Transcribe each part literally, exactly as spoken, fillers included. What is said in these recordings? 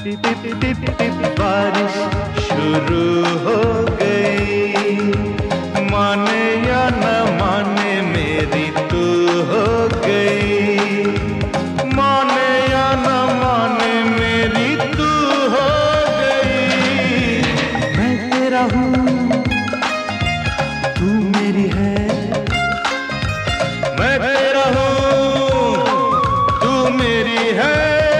Tip टिप टिप टिप बारिश शुरू हो गई, माने या न माने मेरी तू हो गई, माने या न माने मेरी तू हो गई। मैं तेरा हूँ तू मेरी है, मैं तेरा हूँ तू मेरी है।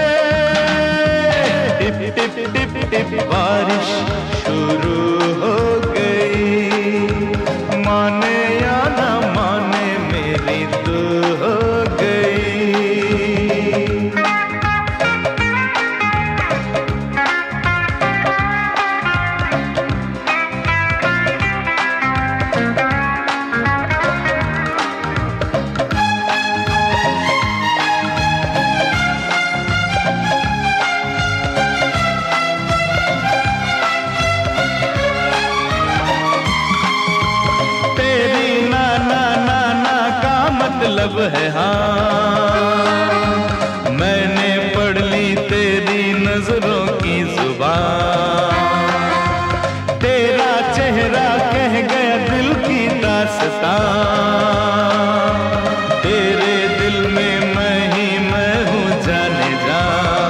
टिप टिप टिप टिप बारिश शुरू हो गई, माने या न माने मेरी तू हो गई। मतलब है हाँ, मैंने पढ़ ली तेरी नजरों की जुबान, तेरा चेहरा कह गया दिल की दास्तां, तेरे दिल में मैं ही मैं हूँ जाने जा,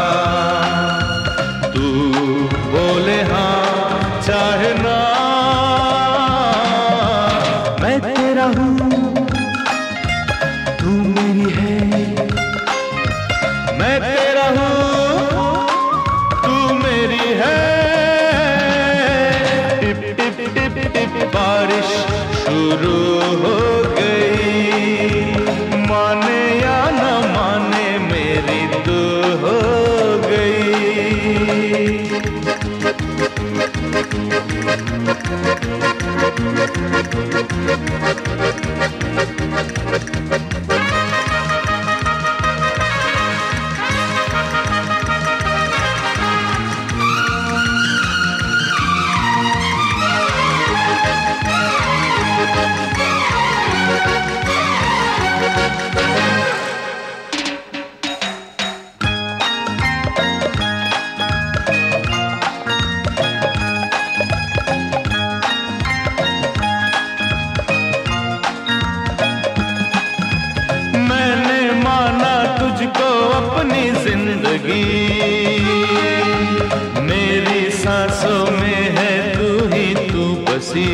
तू बोले हाँ चाहे ना, मैं तेरा हूँ तू मेरी है, मैं तेरा हूँ तू मेरी है। टिप टिप टिप टिप बारिश शुरू हो गई, माने या न माने मेरी तू हो गई। तुझको अपनी जिंदगी, मेरी सांसों में है तू ही तू बसी,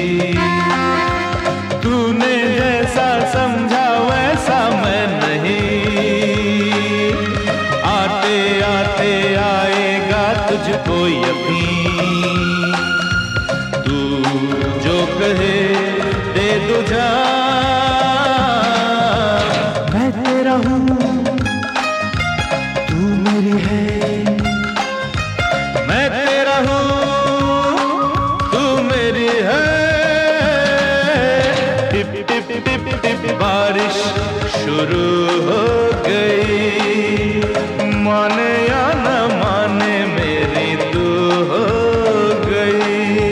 तूने जैसा समझा वैसा मैं नहीं, आते आते आएगा तुझको यकीन, तू जो कहे दे दो जान, मैं तेरा हूँ तू मेरी है, मैं तेरा हूँ तू मेरी है। टिप टिप टिप टिप बारिश शुरू हो गई, माने या न माने मेरी तू हो गई।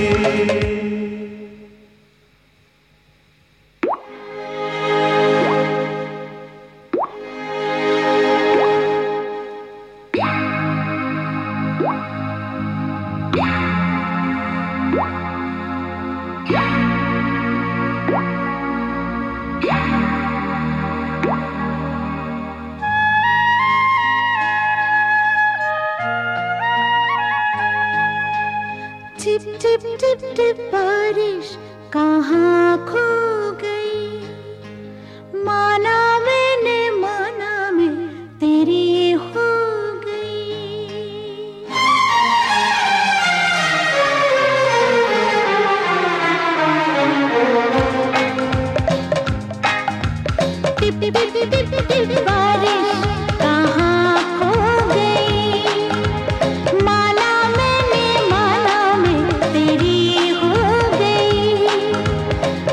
टिप टिप टिप टिप बारिश कहाँ खो गई, माना मैंने माना मैं तेरी हो गई। टिप टिप टिप टिप टिप बारिश कहाँ खो गई, माना मैंने माना मैं तेरी हो गई।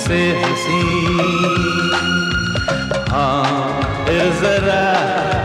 मुझसे हंसी। हाँ फिर जरा